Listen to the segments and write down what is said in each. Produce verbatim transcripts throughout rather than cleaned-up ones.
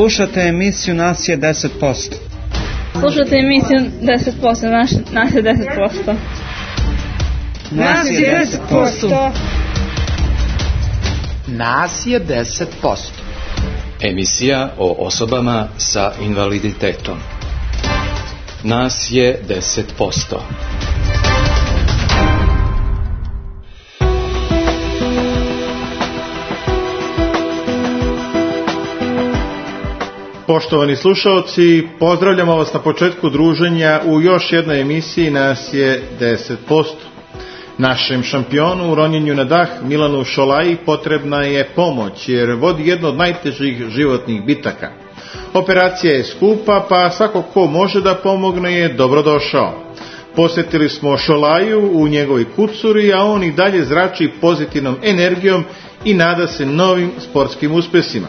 Slušate emisiju Nas je deset posto. Slušate emisiju deset posto, naš, nas je deset posto. Nas je deset posto. Nas je deset posto. Emisija o osobama sa invaliditetom. Nas je deset posto. Poštovani slušaoci, pozdravljamo vas na početku druženja u još jednoj emisiji Nas je deset posto. Našem šampionu u ronjenju na dah Milanu Šolaji potrebna je pomoć jer vodi jedno od najtežih životnih bitaka. Operacija je skupa, pa svako ko može da pomogne je dobrodošao. Posjetili smo Šolaju u njegovoj kucuri, a on i dalje zrači pozitivnom energijom i nada se novim sportskim uspjesima.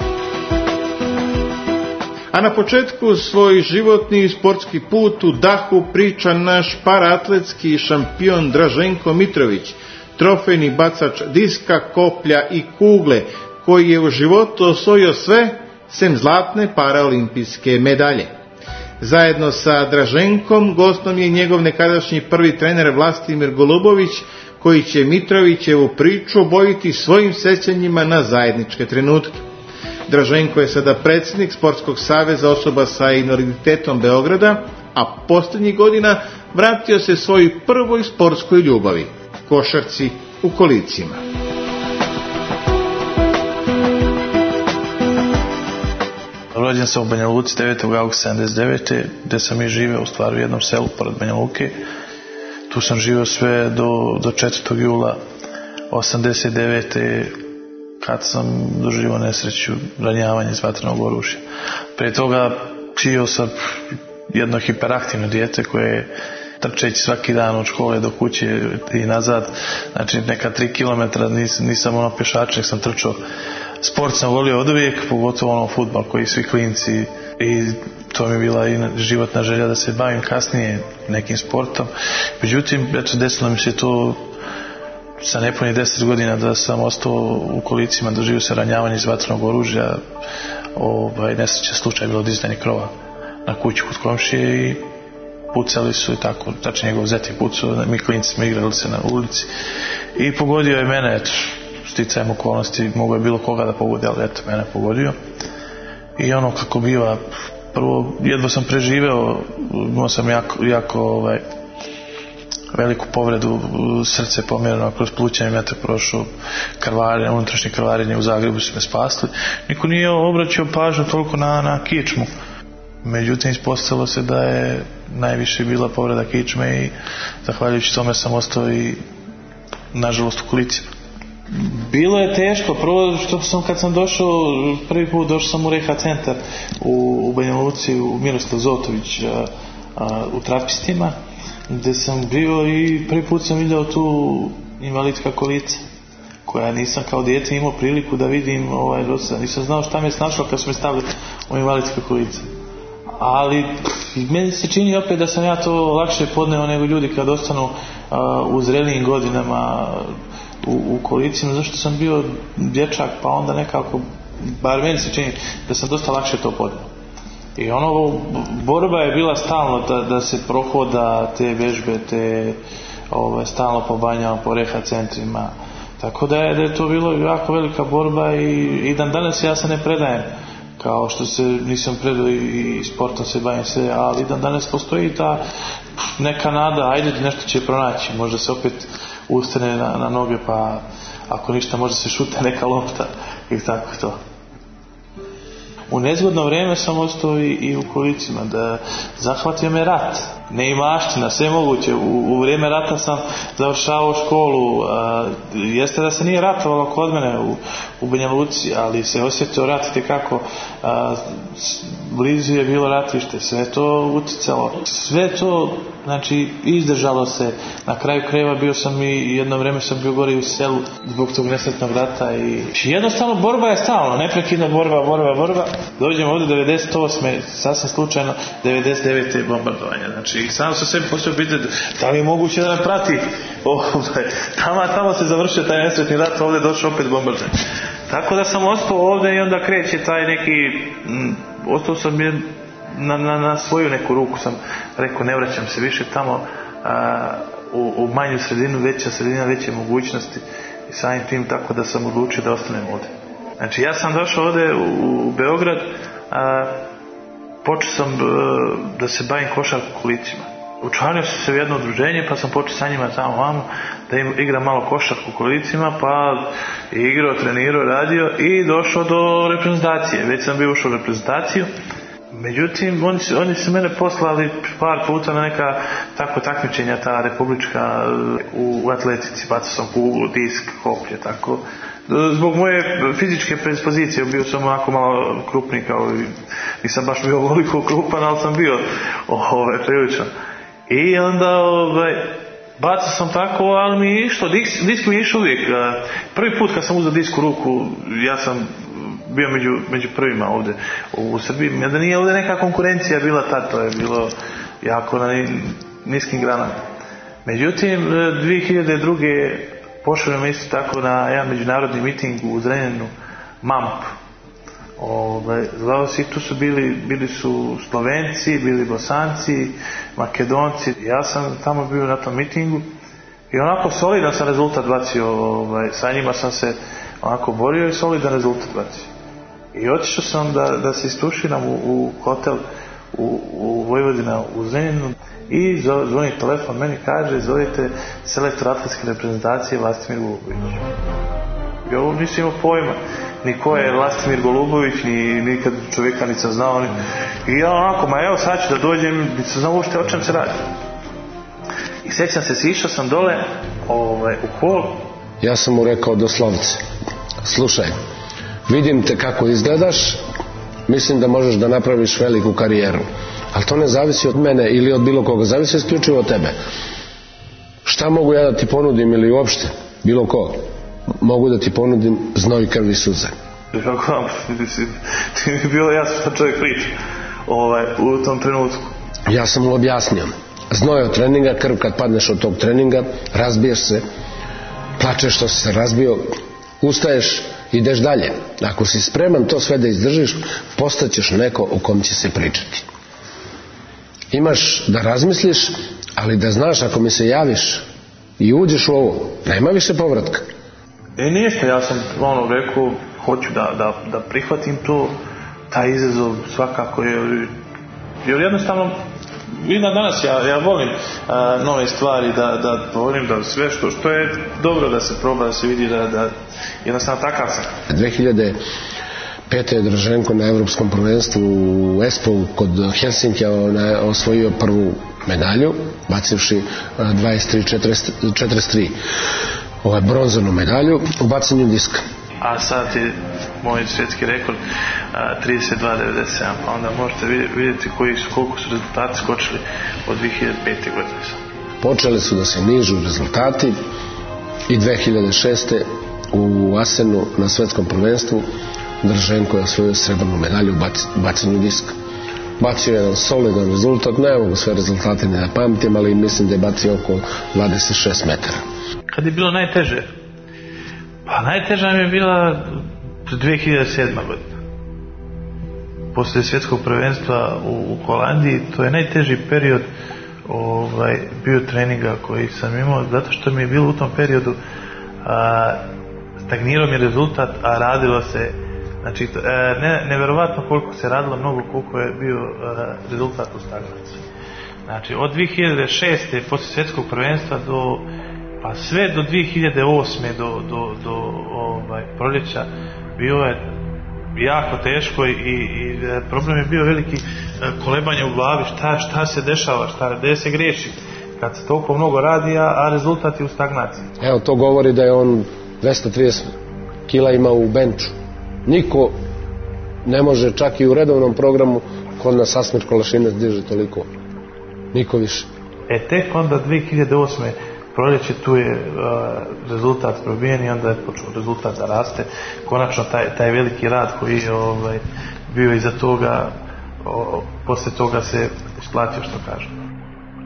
A na početku svoj životni i sportski put u dahu priča naš paraatletski šampion Draženko Mitrović, trofejni bacač diska, koplja i kugle, koji je u životu osvojio sve sem zlatne paraolimpijske medalje. Zajedno sa Draženkom gostom je njegov nekadašnji prvi trener Vlastimir Golubović, koji će Mitrovićevu priču obojiti svojim sjećanjima na zajedničke trenutke. Draženko je sada predsjednik Sportskog saveza osoba sa invaliditetom Beograda, a posljednjih godina vratio se svojoj prvoj sportskoj ljubavi, košarci u kolicima. Rođen sam u Banja Luci devetog avgusta sedamdeset devete. gdje sam i živeo u stvari u jednom selu pored Banja Luke. Tu sam živeo sve do, do četvrtog jula osamdeset devete kad sam doživio nesreću, ranjavanje iz vatrenog oružja. Prije toga živio sam jedno hiperaktivno dijete koje je trčeći svaki dan od škole do kuće i nazad, znači neka tri kilometra, nisam, nisam ono pješač, nek sam trčao. Sport sam volio od uvijek, pogotovo ono fudbal koji svi klinci, i to mi je bila i životna želja da se bavim kasnije nekim sportom. Međutim, eto, desilo mi se to sa nepunih deset godina da sam ostao u kolicima, doživio se ranjavanje iz vatrenog oružja. Ovaj, nesrećan slučaj bilo dizanje krova na kuću kod komšije i pucali su i tako, znači njegov zet je pucao, mi klinci smo igrali se na ulici i pogodio je mene, eto, sticajem okolnosti, mogo je bilo koga da pogodi, ali eto, mene pogodio. I ono kako biva, prvo jedva sam preživeo, imao sam jako, jako ovaj, veliku povredu, srce pomjereno kroz plućne metak prošao, krvarenje, unutrašnje krvarenje u Zagrebu su me spasli. Niko nije obraćao pažnju toliko na, na kičmu. Međutim, ispostavilo se da je najviše bila povreda kičme i zahvaljujući tome sam ostao i nažalost u kolicima. Bilo je teško, prvo što sam kad sam došao, prvi put došao sam u Reha centar u, u Banja Luci, u Miroslav Zotović, a, a, u Trapistima, gdje sam bio i prvi put sam vidio tu invalidska kolica koja nisam kao dijete imao priliku da vidim, ovaj, nisam znao šta me snašlo kad su me stavili u invalidske kolice. Ali meni se čini opet da sam ja to lakše podneo nego ljudi kad ostanu uh, u zrelijim godinama u, u kolicima, zašto sam bio dječak, pa onda nekako, bar meni se čini da sam dosta lakše to podneo. I ono, borba je bila stalno da, da se prohoda te vežbe, te ove, stalno po banjama, po reha centrima. Tako da je, da je to bilo jako velika borba i, i dan danas ja se ne predajem. Kao što se nisam predao i, i sportom se bavim sve, ali dan danas postoji ta neka nada, ajde nešto će pronaći, možda se opet ustane na, na noge, pa ako ništa možda se šute neka lopta i tako to. U nezgodno vrijeme sam ostao i, i u kolicima, da zahvatio me rat, neimaština, sve moguće. U, u vrijeme rata sam završavao školu, a, jeste da se nije ratovalo kod mene u, u Banja Luci, ali se osjetio rat itekako, a, blizu je bilo ratište, sve to uticalo, sve to, znači, izdržalo se. Na kraju krajeva bio sam i jedno vrijeme sam bio gore u selu zbog tog nesretnog rata i jednostavno borba je stalno, neprekidna borba, borba, borba. Dođemo ovdje devedeset osme, sasvim slučajno devedeset devete bombardovanje, znači i sam sam sebi postavio pitanje da li je moguće da me prati ovaj, tamo, tamo se završio taj nesretni rat, ovdje došao opet bombardan. Tako da sam ostao ovdje i onda kreće taj neki, m, ostao sam je na, na, na svoju neku ruku, sam rekao ne vraćam se više tamo a, u, u manju sredinu, veća sredina, veće mogućnosti i samim tim, tako da sam odlučio da ostanem ovdje. Znači ja sam došao ovdje u, u Beograd, a, počeo sam a, da se bavim košarkom u kolicima. Učlanio sam se u jedno udruženje pa sam počeo sa njima tamo vamo da im igram malo košarku u kolicima, pa igrao, trenirao, radio i došao do reprezentacije. Već sam bio ušao u reprezentaciju. Međutim, oni su, oni su mene poslali par puta na neka tako takmičenja, ta republička u, u atletici, bacao sam kuglu, disk, koplje, tako. Zbog moje fizičke predispozicije bio sam onako malo krupni, kao i nisam baš bio ovoliko krupan, ali sam bio ovaj, prilično. I onda ovaj, bacao sam tako, ali mi je išlo, disk, disk mi je išlo uvijek. Prvi put kad sam uzeo disk u ruku, ja sam bio među, među prvima ovdje u Srbiji. Da nije ovdje neka konkurencija bila tad, to je bilo jako na niskim granama. Međutim, dvije hiljade druge pošao me isto tako na jedan međunarodni miting u Zrenjaninu, M A M P. Ove, zvao se i tu su bili, bili su Slovenci, bili Bosanci, Makedonci. Ja sam tamo bio na tom mitingu i onako solidan sam rezultat bacio, ovaj, sa njima sam se onako borio i solidan rezultat bacio. I otišao sam da, da se istuširam u, u hotel u, u Vojvodina u Zrenjaninu i zvoni telefon, meni kaže zovite selektor atletske reprezentacije Vlastimir Golubović. Ja ovo nisam imao pojma ni ko je Vlastimir Golubović, ni nikad čovjeka nisam znao ni... i ja onako, ma evo sad ću da dođem, nisam znao uopšte o čem se radi. I sjećam se, sišao sam dole ovaj, u hol. Ja sam mu rekao doslovce, slušaj, vidim te kako izgledaš, mislim da možeš da napraviš veliku karijeru, ali to ne zavisi od mene ili od bilo koga, zavisi isključivo od tebe. Šta mogu ja da ti ponudim ili uopšte, bilo ko? Mogu da ti ponudim znoj, krv i suze. Kako vam, ti mi je bilo jasno što čovjek priča ovaj, u tom trenutku. Ja sam mu objasnio, znoj od treninga, krv kad padneš od tog treninga, razbiješ se, plačeš što si se razbio, ustaješ, ideš dalje. Ako si spreman to sve da izdržiš, postaćeš neko u kom će se pričati. Imaš da razmisliš, ali da znaš, ako mi se javiš i uđeš u ovo, nema više povratka. I ništa, ja sam ono rekao, hoću da, da, da prihvatim to, taj izazov svakako, jer, jer jednostavno, vidim danas, ja, ja volim a, nove stvari, da, da volim da sve što, što je dobro da se proba, da se vidi, da, da jednostavno takav sam. dve hiljade pete je Draženko na evropskom prvenstvu u Espovu kod Helsinkija osvojio prvu medalju, bacivši dvadeset tri četrdeset tri. Ovaj bronzanu medalju u bacanju diska. A sad je moj svjetski rekord trideset dva devedeset sedam, pa onda možete vidjeti koji su, koliko su rezultati skočili od dvije hiljade pete. godine. Počeli su da se nižu rezultati i dve hiljade šeste. u Asenu na svjetskom prvenstvu Draženko je osvojio srebrnu medalju u bacanju diska. Bacio je jedan solidan rezultat, ne mogu sve rezultate ne da pamtim, ali mislim da je bacio oko dvadeset šest metara. Kad je bilo najteže? Pa najteža mi je bila dvije hiljade sedma. godina. Poslije svjetskog prvenstva u, u Holandiji, to je najteži period ovaj, bio treninga koji sam imao, zato što mi je bilo u tom periodu a, stagnirao mi rezultat, a radilo se, znači ne, neverovatno koliko se radilo, mnogo koliko je bio a, rezultat u stagnaciji. Znači od dvije hiljade šeste. poslije svjetskog prvenstva do pa sve do dvije hiljade osme. do, do, do ovaj, proljeća bio je jako teško i, i problem je bio veliki kolebanje u glavi, šta, šta se dešava, šta, gdje se griješi kad se toliko mnogo radi, a rezultat je u stagnaciji. Evo, to govori da je on dvesta trideset kila ima u benču. Niko ne može, čak i u redovnom programu, kod nas Asmir Kolašinac diže toliko. Niko više. E tek onda dvije hiljade osme. proljeće, tu je uh, rezultat probijen i onda je počeo rezultat da raste. Konačno taj, taj veliki rad koji je ovaj, bio iza toga, o, posle toga se isplatio, što kažem.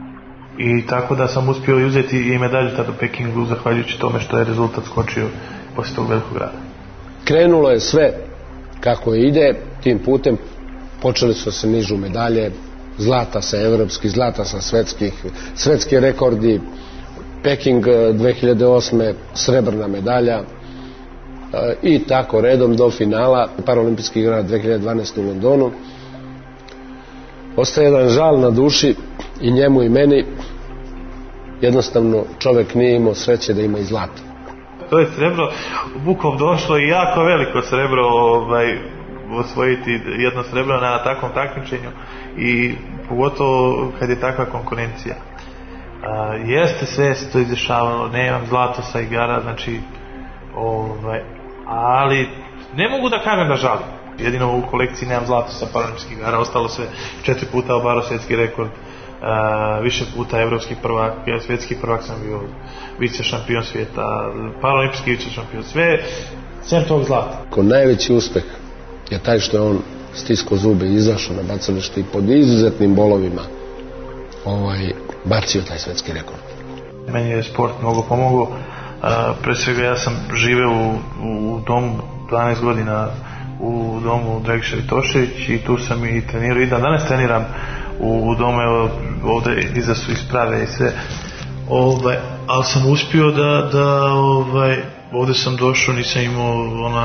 I tako da sam uspio uzeti i medalju tada u Pekingu zahvaljujući tome što je rezultat skočio poslije tog velikog grada. Krenulo je sve kako ide tim putem, počeli su se nižu medalje, zlata sa evropskih, zlata sa svetskih, svetski rekordi, Peking dve hiljade osme srebrna medalja i tako redom do finala Paraolimpijskih igara dve hiljade dvanaeste u Londonu. Ostaje jedan žal na duši i njemu i meni, jednostavno čovjek nije imao sreće da ima i zlata. To je srebro bukom došlo i jako veliko srebro ovaj, osvojiti jedno srebro na takvom takmičenju i pogotovo kad je takva konkurencija. A, jeste sve se to izdešavalo, nemam zlato sa igara, znači ovaj, ali ne mogu da kažem da žalim. Jedino u kolekciji nemam zlato sa Paraolimpijskih igara, ostalo se četiri puta obaro svjetski rekord, uh, više puta evropski prvak, ja svjetski prvak sam bio, vice šampion svijeta, paraolimpijski vice šampion, sve, sem tog zlata. Ko najveći uspeh je taj što je on stiskao zube i izašao na bacalište i pod izuzetnim bolovima ovaj, bacio taj svjetski rekord. Meni je sport mnogo pomogao, uh, pre svega ja sam živeo u, u domu dvanaest godina u domu Dragiša Vitošević i tu sam i trenirao i da danas treniram u, u domu, evo, ovdje iza su isprave i sve, ovaj, ali sam uspio da, da ovaj, ovdje sam došao, nisam imao ona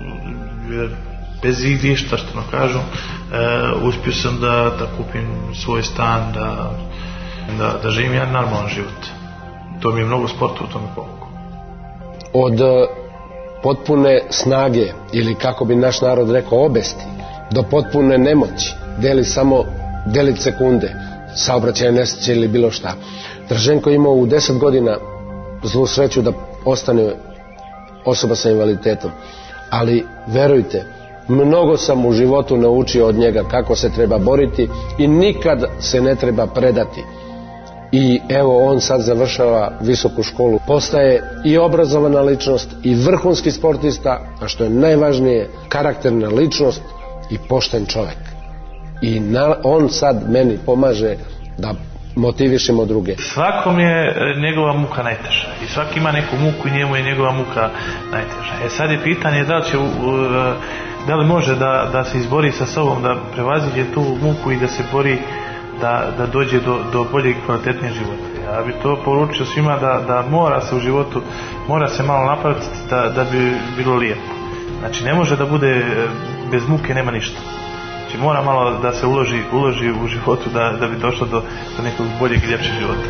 bez igdišta što nam kažu, e, uspio sam da, da kupim svoj stan, da, da, da živim jedan normalan život. To mi je mnogo sporta u tome pomoglo. Od potpune snage ili kako bi naš narod rekao obesti do potpune nemoći deli samo delić sekunde, saobraćaj nesreće ili bilo šta. Draženko je imao u deset godina zlu sreću da ostane osoba sa invaliditetom, ali verujte, mnogo sam u životu naučio od njega kako se treba boriti i nikad se ne treba predati. I evo on sad završava visoku školu, postaje i obrazovana ličnost i vrhunski sportista, a što je najvažnije, karakterna ličnost i pošten čovjek. I na, on sad meni pomaže da motivišemo druge. Svakom je njegova muka najteža i svaki ima neku muku i njemu je njegova muka najteža. E sad je pitanje da li će, da li može da, da se izbori sa sobom, da prevaziđe tu muku i da se bori Da, da dođe do, do boljeg i kvalitetnijeg života. Ja bih to poručio svima da, da mora se u životu, mora se malo napraviti da, da bi bilo lijepo. Znači ne može da bude bez muke nema ništa. Znači mora malo da se uloži, uloži u životu da, da bi došlo do, do nekog boljeg i ljepšeg života.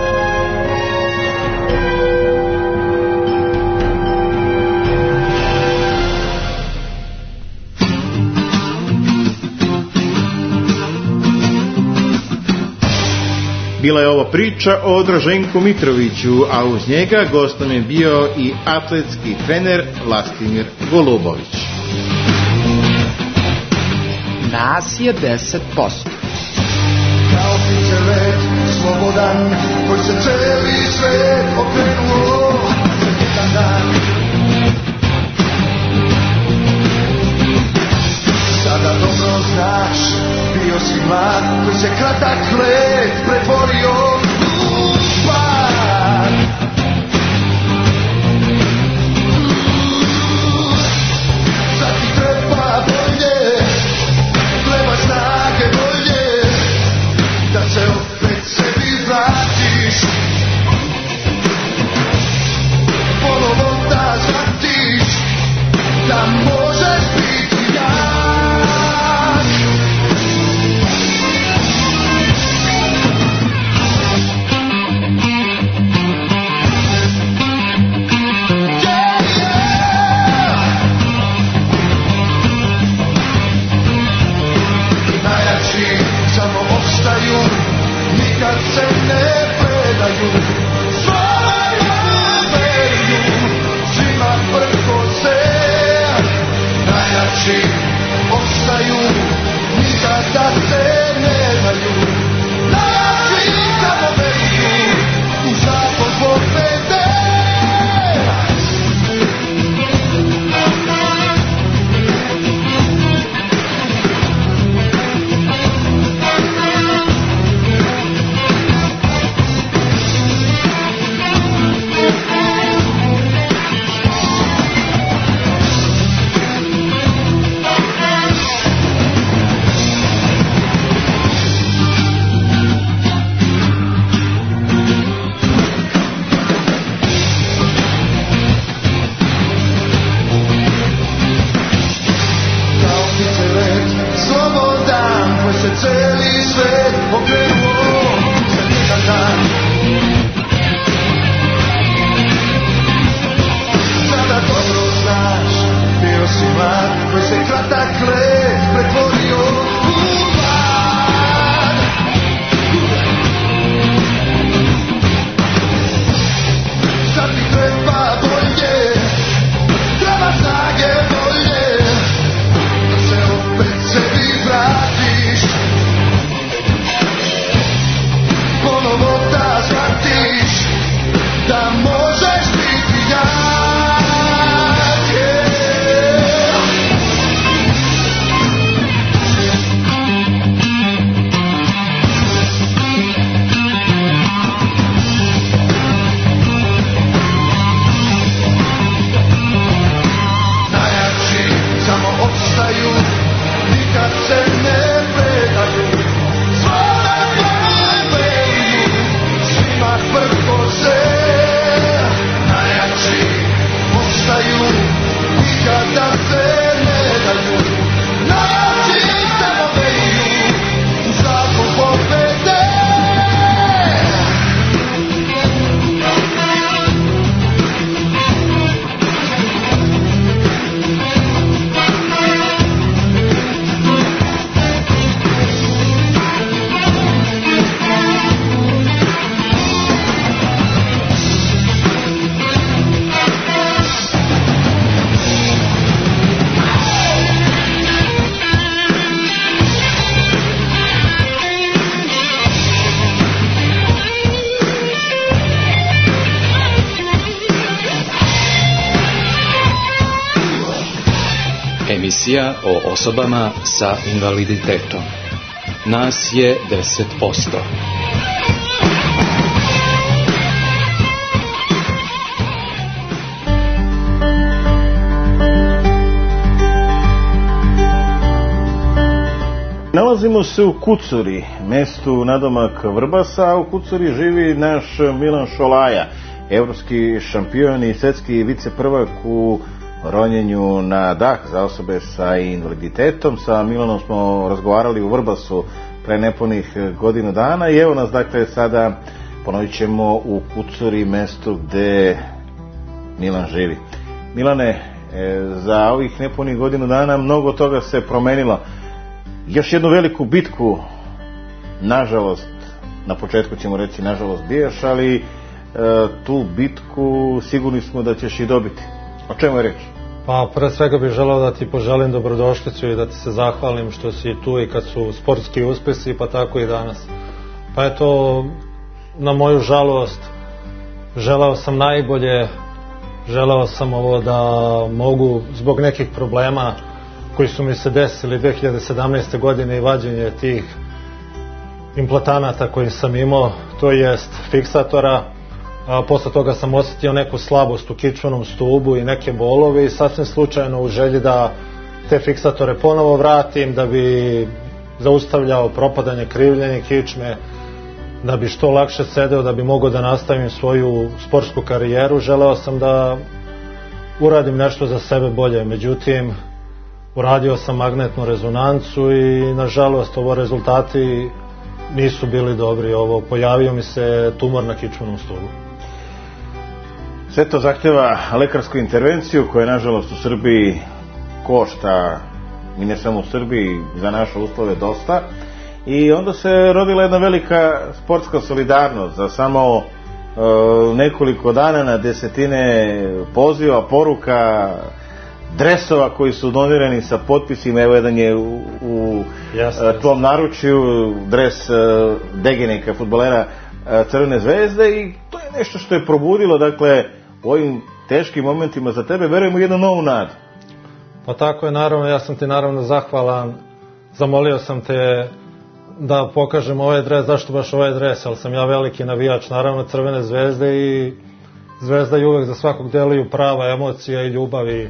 Bila je ovo priča o Draženku Mitroviću, a uz njega gost nam je bio i atletski trener Lastimir Golubović. Nas je deset posto. Kao siće let, slobodan, koji se celi svet okrenuo, jedan dan. Sada dobro znaš, bio si mlad, koji se kratak let pretvorio u pad. Sad ti treba bolje, treba snage bolje, da se opet sebi vratiš. Emisija o osobama sa invaliditetom. Nas je deset posto. Nalazimo se u Kucuri, mestu nadomak Vrbasa, a u Kucuri živi naš Milan Šolaja, evropski šampion i svetski viceprvak u ronjenju na dah za osobe sa invaliditetom. Sa Milanom smo razgovarali u Vrbasu pre nepunih godinu dana i evo nas dakle sada, ponovit ćemo, u Kucuri, mestu gde Milan živi. Milane, za ovih nepunih godinu dana mnogo toga se promenilo. Još jednu veliku bitku, nažalost, na početku ćemo reći nažalost bijaš, ali e, tu bitku sigurni smo da ćeš i dobiti. O čemu je reč? Pa pre svega bih želeo da ti poželim dobrodošlicu i da ti se zahvalim što si tu i kad su sportski uspesi, pa tako i danas. Pa eto, na moju žalost, želeo sam najbolje, želeo sam ovo da mogu zbog nekih problema koji su mi se desili dve hiljade sedamnaeste. godine i vađenje tih implantanata koji sam imao, to jest fiksatora. A, posle toga sam osjetio neku slabost u kičmenom stubu i neke bolove i sasvim slučajno u želji da te fiksatore ponovo vratim, da bi zaustavljao propadanje, krivljenje kičme, da bi što lakše sedeo, da bi mogao da nastavim svoju sportsku karijeru. Želeo sam da uradim nešto za sebe bolje, međutim uradio sam magnetnu rezonancu i nažalost ovo rezultati nisu bili dobri. Ovo, pojavio mi se tumor na kičmenom stubu. Sve to zahteva lekarsku intervenciju koja nažalost u Srbiji košta, i ne samo u Srbiji, za naše uslove dosta. I onda se rodila jedna velika sportska solidarnost. Za samo e, nekoliko dana na desetine poziva, poruka, dresova koji su donirani sa potpisima. Evo, jedan je u, u jasne, tvom naručju, dres uh, Degenika, fudbalera uh, Crvene zvezde, i to je nešto što je probudilo, dakle, u ovim teškim momentima za tebe, verujem, u jednu novu nadu. Pa tako je, naravno, ja sam ti naravno zahvalan, zamolio sam te da pokažem ovaj dres. Zašto baš ovaj dres? Ali sam ja veliki navijač, naravno, Crvene zvezde, i Zvezda je uvek za svakog deliju prava emocija i ljubavi.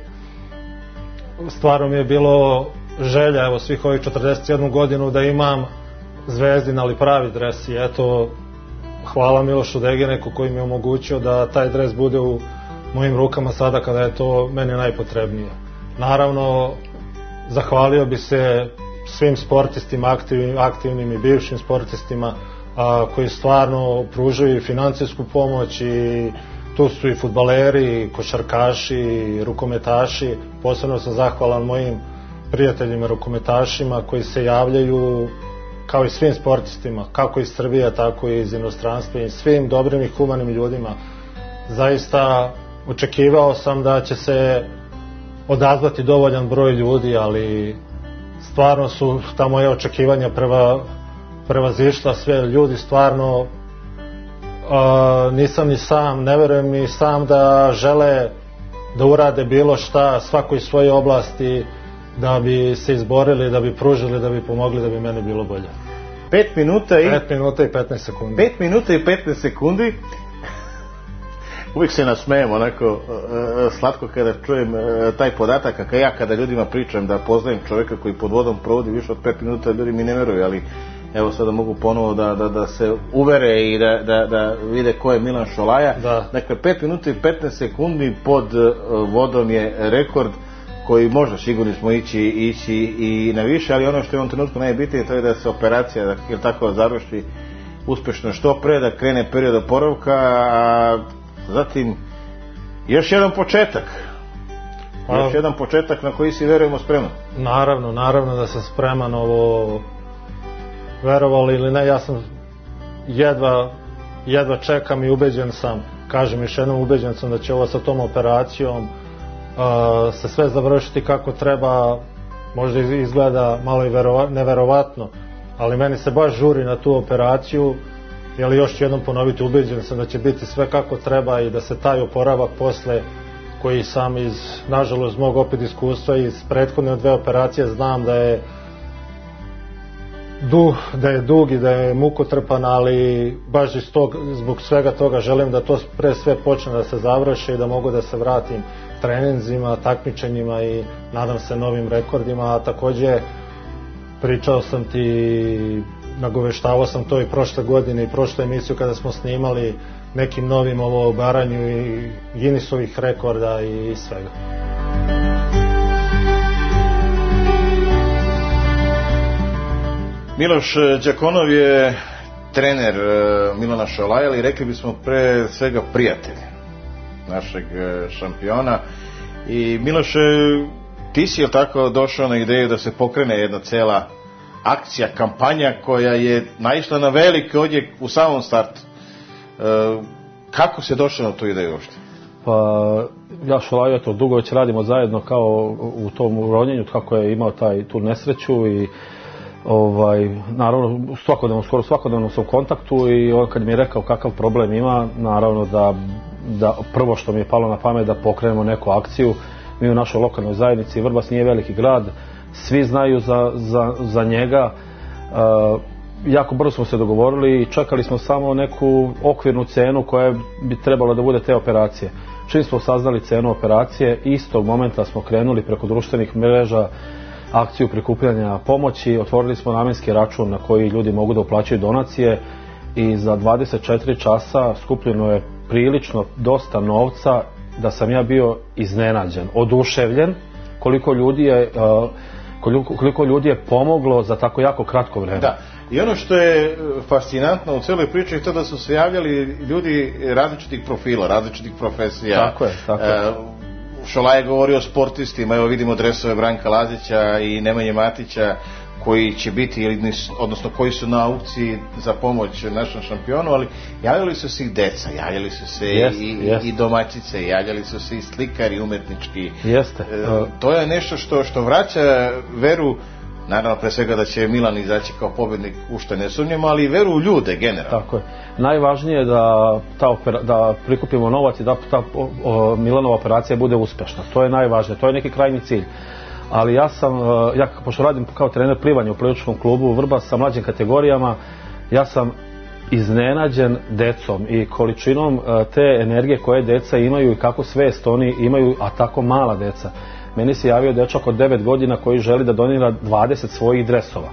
Stvarno mi je bilo želja, evo, svih ovih četrdeset jednu godinu da imam Zvezdin, ali pravi dres, i eto, hvala Milošu Degeneku koji mi je omogućio da taj dres bude u mojim rukama sada kada je to meni najpotrebnije. Naravno, zahvalio bi se svim sportistima, aktivnim, aktivnim i bivšim sportistima, a, koji stvarno pružaju finansijsku pomoć, i tu su i fudbaleri, i košarkaši, i rukometaši. Posebno sam zahvalan mojim prijateljima rukometašima koji se javljaju, kao i svim sportistima, kako iz Srbije, tako i iz inostranstva, i svim dobrim i humanim ljudima. Zaista očekivao sam da će se odazvati dovoljan broj ljudi, ali stvarno su ta moja očekivanja preva, prevazišla sve. Ljudi stvarno Uh, nisam ni sam, ne verujem ni sam da žele da urade bilo šta, svako iz svoje oblasti, da bi se izborili, da bi pružili, da bi pomogli, da bi meni bilo bolje. Pet minuta i... Pet minuta i petnaest sekundi. Pet minuta i petnaest sekundi. Uvijek se nasmejem onako uh, slatko kada čujem uh, taj podatak, kako ja kada ljudima pričam da poznajem čovjeka koji pod vodom provodi više od pet minuta, ljudi mi ne veruju, ali evo sada mogu ponovo da, da, da se uvere i da, da, da vide ko je Milan Šolaja. Da. Dakle, pet minuta i petnaest sekundi pod uh, vodom je rekord koji možda sigurni smo ići, ići i na više, ali ono što je u ovom trenutku najbitnije to je da se operacija, da je tako završi uspješno što pre, da krene period oporavka, a zatim još jedan početak. Pa, još jedan početak na koji si verujemo spreman. Naravno, naravno da sam spreman. Ovo, verovali ili ne, ja sam jedva, jedva čekam i ubeđen sam, kažem još jednom, ubeđen sam da će ovo sa tom operacijom uh, se sve završiti kako treba. Možda izgleda malo i verova, neverovatno, ali meni se baš žuri na tu operaciju. Jer još ću jednom ponoviti, ubeđen sam da će biti sve kako treba i da se taj oporavak posle, koji sam iz, nažalost, mog opet iskustva iz prethodne dve operacije znam da je dug, da je dug i da je mukotrpan, ali baš iz tog, zbog svega toga želim da to pre sve počne da se završi i da mogu da se vratim treninzima, takmičenjima i nadam se novim rekordima, a takođe pričao sam ti, nagoveštavao sam to i prošle godine i prošle emisiju kada smo snimali nekim novim ovo obaranju i Guinnessovih rekorda i svega. Miloš Đakonov je trener Milana Šolaja, ali rekli bismo pre svega prijatelj našeg šampiona. I Miloš, ti si je tako došao na ideju da se pokrene jedna cela akcija, kampanja koja je naišla na veliki odjek u samom startu. E, kako se došlo na tu ideju uopšte? Pa ja Šolaju, eto, dugo već radimo zajedno kao u tom ronjenju, kako je imao taj, tu nesreću i ovaj, naravno svakodnevno, skoro svakodnevno sam u kontaktu i on kad mi je rekao kakav problem ima, naravno da, da prvo što mi je palo na pamet da pokrenemo neku akciju. Mi u našoj lokalnoj zajednici, Vrbas nije veliki grad, svi znaju za, za, za njega. E, jako brzo smo se dogovorili i čekali smo samo neku okvirnu cenu koja bi trebala da bude te operacije. Čim smo saznali cenu operacije, istog momenta smo krenuli preko društvenih mreža akciju prikupljanja pomoći, otvorili smo namenski račun na koji ljudi mogu da uplaćaju donacije i za dvadeset četiri časa skupljeno je prilično dosta novca, da sam ja bio iznenađen, oduševljen koliko ljudi je uh, koliko, koliko ljudi je pomoglo za tako jako kratko vreme. Da. I ono što je fascinantno u celoj priči je to da su se javljali ljudi različitih profila, različitih profesija. Tako je, tako je. Uh, Šolaj je govorio o sportistima, evo vidimo dresove Branka Lazića i Nemanje Matića koji će biti, odnosno koji su na aukciji za pomoć našem šampionu, ali javljali su se i deca, javljali su se jest, i, jest. i domaćice, javljali su se i slikari umetnički. Jeste. E, to je nešto što, što vraća veru, naravno pre svega da će Milan izaći kao pobednik, u što ne sumnjamo, ali i veru u ljude generalno. Tako je. Najvažnije je da, ta opera, da prikupimo novac i da ta o, o, Milanova operacija bude uspešna. To je najvažnije, to je neki krajnji cilj. Ali ja sam, ja pošto radim kao trener plivanja u plivačkom klubu Vrbas sa mlađim kategorijama, ja sam iznenađen decom i količinom te energije koje deca imaju i kako svest oni imaju, a tako mala deca. Meni se javio dečak od devet godina koji želi da donira dvadeset svojih dresova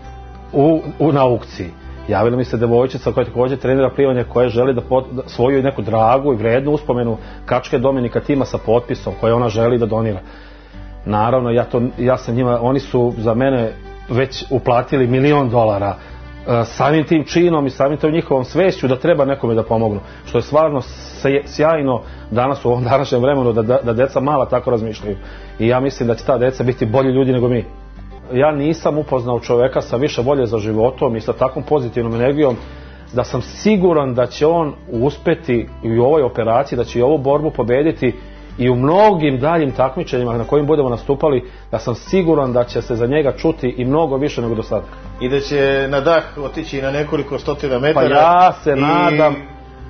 u, u na aukciji. Javila mi se devojčica koja također trenira plivanje, koja želi da, pot, da svoju neku dragu i vrednu uspomenu Kačke Dominika Tima sa potpisom koje ona želi da donira. Naravno, ja, to, ja sam njima, oni su za mene već uplatili milion dolara uh, samim tim činom i samim tom njihovom svešću da treba nekome da pomognu. Što je stvarno sjajno danas u ovom današnjem vremenu da, da, da deca mala tako razmišljaju. I ja mislim da će ta deca biti bolji ljudi nego mi. Ja nisam upoznao čoveka sa više volje za životom i sa takvom pozitivnom energijom da sam siguran da će on uspeti i u ovoj operaciji, da će i ovu borbu pobediti i u mnogim daljim takmičenjima na kojim budemo nastupali, da sam siguran da će se za njega čuti i mnogo više nego do sada. I da će na dah otići na nekoliko stotina metara. Pa ja se i nadam.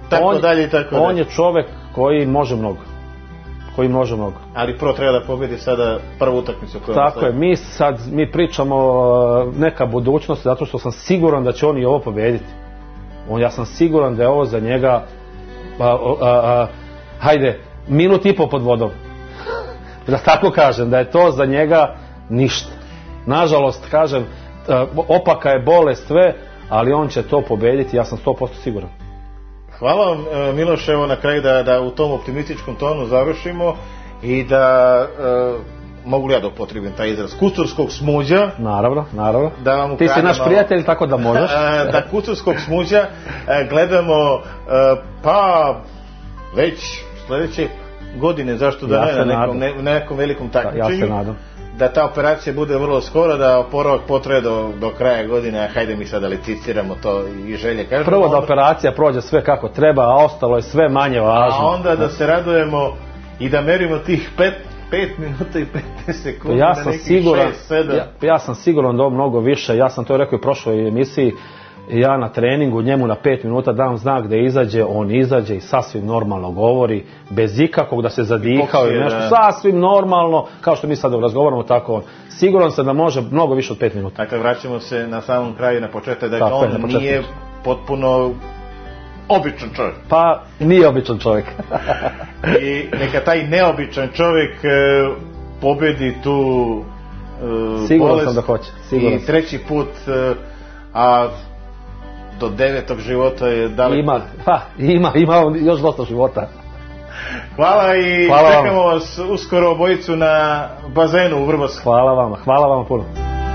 tako on, dalje i tako dalje. On je čovek koji može mnogo. Koji može mnogo. Ali prvo treba da pobedi sada prvu utakmicu. Tako je, mi sad mi pričamo neka budućnost zato što sam siguran da će on i ovo pobediti. On, ja sam siguran da je ovo za njega a, a, a, hajde, minut i po pod vodom. Da tako kažem, da je to za njega ništa. Nažalost, kažem, opaka je bolest sve, ali on će to pobediti, ja sam sto posto siguran. Hvala vam, Miloš, evo na kraju da, da u tom optimističkom tonu završimo i da e, mogu li ja da upotrebim taj izraz kucurskog smuđa. Naravno, naravno. Da vam ti si naš prijatelj, tako da možeš. Da kucurskog smuđa gledamo pa već sljedeće godine, zašto da ja ne, na nekom, ne, nekom velikom takmičenju. Ja se nadam. Da ta operacija bude vrlo skoro, da oporavak potraje do, do kraja godine, a hajde mi sada liticiramo to i želje kažemo. Prvo da onda, operacija prođe sve kako treba, a ostalo je sve manje važno. A onda da se radujemo i da merimo tih pet, pet minuta i petnaest sekundi ja na sam nekih siguran, šest sedam. Ja, ja sam siguran da ovo mnogo više, ja sam to rekao i u prošloj emisiji, ja na treningu njemu na pet minuta dam znak da izađe, on izađe i sasvim normalno govori, bez ikakvog da se zadihao i nešto, sasvim normalno, kao što mi sad razgovaramo, tako on. Siguran sam da može mnogo više od pet minuta. Dakle, vraćamo se na samom kraju, na početak, da on na nije potpuno običan čovjek. Pa, nije običan čovjek. I neka taj neobičan čovjek e, pobedi tu e, Siguran bolest sam da hoće. Siguran i treći put, e, a do devetog života je daleko. Ima, ha, ima, ima još dosta života. Hvala i hvala čekamo vam. vas uskoro obojicu na bazenu u Vrbas. Hvala vama, hvala vama puno.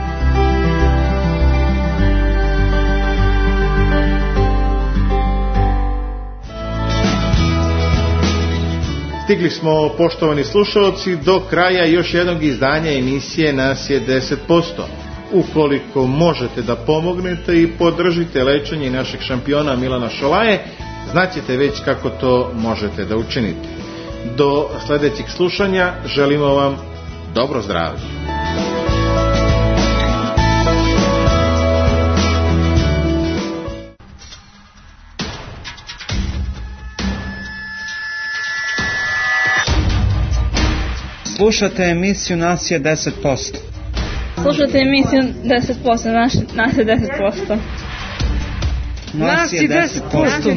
Stigli smo, poštovani slušalci, do kraja još jednog izdanja emisije Nas je deset posto. Ukoliko možete da pomognete i podržite lečenje našeg šampiona Milana Šolaje, znaćete već kako to možete da učinite. Do sljedećeg slušanja želimo vam dobro zdravlje. Slušate emisiju Nas je deset posto. Slušate emisiju deset posto, naš, nas je deset posto. Nas je deset posto.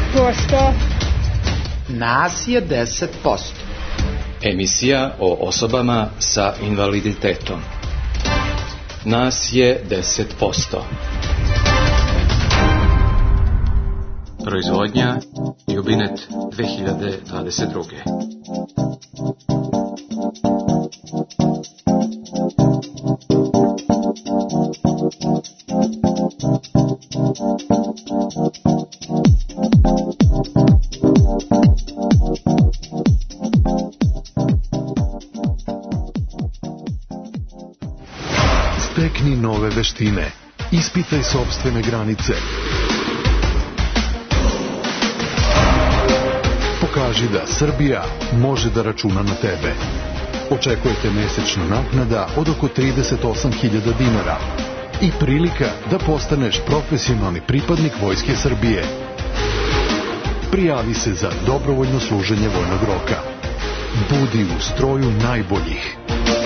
Nas je deset posto. Emisija o osobama sa invaliditetom. Nas je deset posto. Proizvodnja Jubinet dve hiljade dvadeset druge. Stekni nove veštine. Ispitaj sopstvene granice. Pokaži da Srbija može da računa na tebe. Očekujete mesečna naknada od oko trideset osam hiljada dinara i prilika da postaneš profesionalni pripadnik Vojske Srbije. Prijavi se za dobrovoljno služenje vojnog roka. Budi u stroju najboljih.